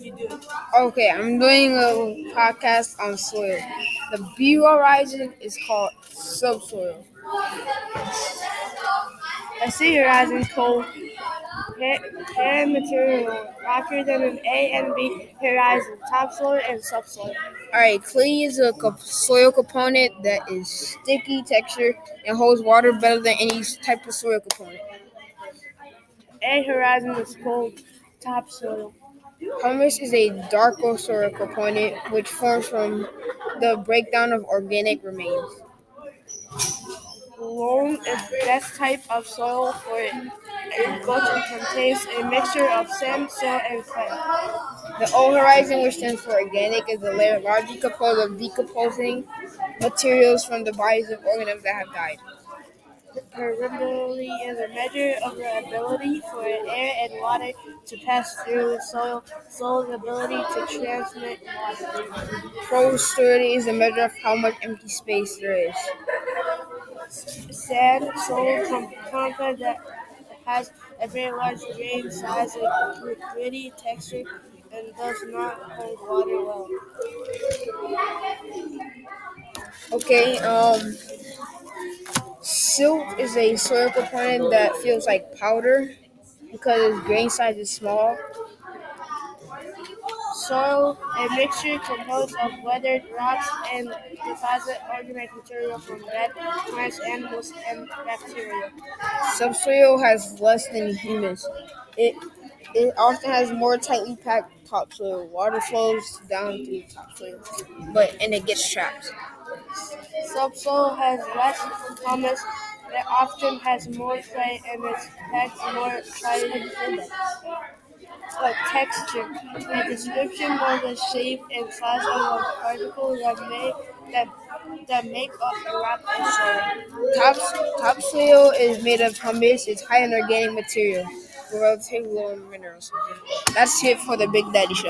Okay, I'm doing a podcast on soil. The B horizon is called subsoil. A C horizon is called parent material, rockier than an A and B horizon, topsoil and subsoil. Alright, clay is a soil component that is sticky texture and holds water better than any type of soil component. A horizon is called topsoil. Humus is a darker soil component which forms from the breakdown of organic remains. Loam is the best type of soil for agriculture and contains a mixture of sand, soil, and clay. The O horizon, which stands for organic, is a layer largely composed of decomposing materials from the bodies of organisms that have died. Permeability is a measure of the ability for air and water to pass through soil. Soil's ability to transmit water. Porosity is a measure of how much empty space there is. Sand, soil compound that has a very large grain size and gritty texture and does not hold water well. Okay, silt is a soil component that feels like powder because its grain size is small. Soil, a mixture composed of weathered rocks and deposit organic material from dead plants, animals, and bacteria. Subsoil has less than humus. It it often has more tightly packed topsoil. Water flows down through topsoil, and it gets trapped. Subsoil has less humus, it often has more clay, and is packed more tightly. Texture, a description of the shape and size of a particle that make up a rock or soil. Topsoil is made of humus. It's high in organic material, with relatively low in minerals. That's it for the Big Daddy Show.